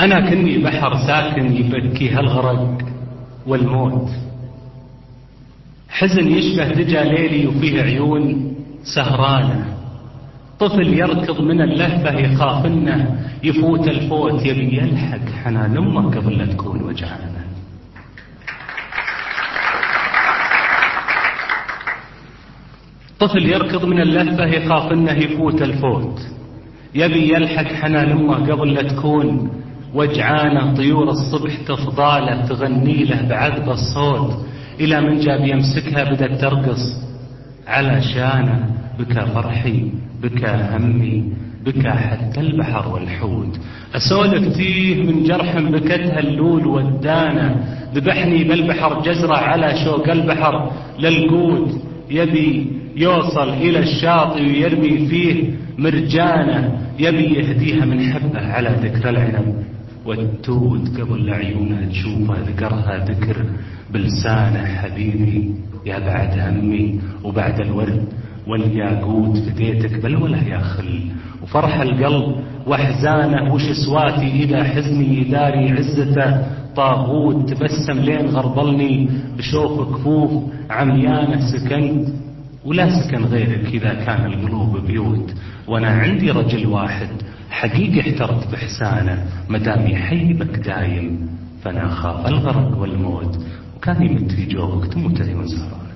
أنا كني بحر ساكن يبكي هالغرق والموت، حزن يشبه دجى ليلي وفيه عيون سهرانة، طفل يركض من اللهفة يخاف انه يفوت الفوت، يبي يلحق حنان امه قبل لا تكون وجعانة. طفل يركض من اللهفة يخاف انه يفوت الفوت، يبي يلحق حنان امه قبل لا تكون وجعانة. طيور الصبح تفضاله تغني له بعذب الصوت، إلى من جاب يمسكها بدأت ترقص علشانه. بكى فرحي بكى همي بكى حتى البحر والحوت، أسولف تيه من جرح بكتها اللول والدانة، ذبحني بالبحر جزرة على شوق البحر للقوت، يبي يوصل إلى الشاطئ ويرمي فيه مرجانة، يبي يهديها من حبه على ذكر العنب والتوت، قبل عيونها تشوفه ذكرها ذكر بلسانه. حبيبي يا بعد همي وبعد الورد والياقوت، فديتك بالوله يا خل وفرح القلب واحزانه، وش سواتي إذا حزني يداري عزته طاغوت، تبسم لين غربلني بشوف كفوف عميانه، سكنت ولا سكن غيرك إذا كان القلوب بيوت، وأنا عندي رجل واحد حقيقي احترت بإحسانه، مدام يحيبك دايم فأنا أخاف الغرق والموت، وكان يمت في جوفك تموت عيون سهرانة.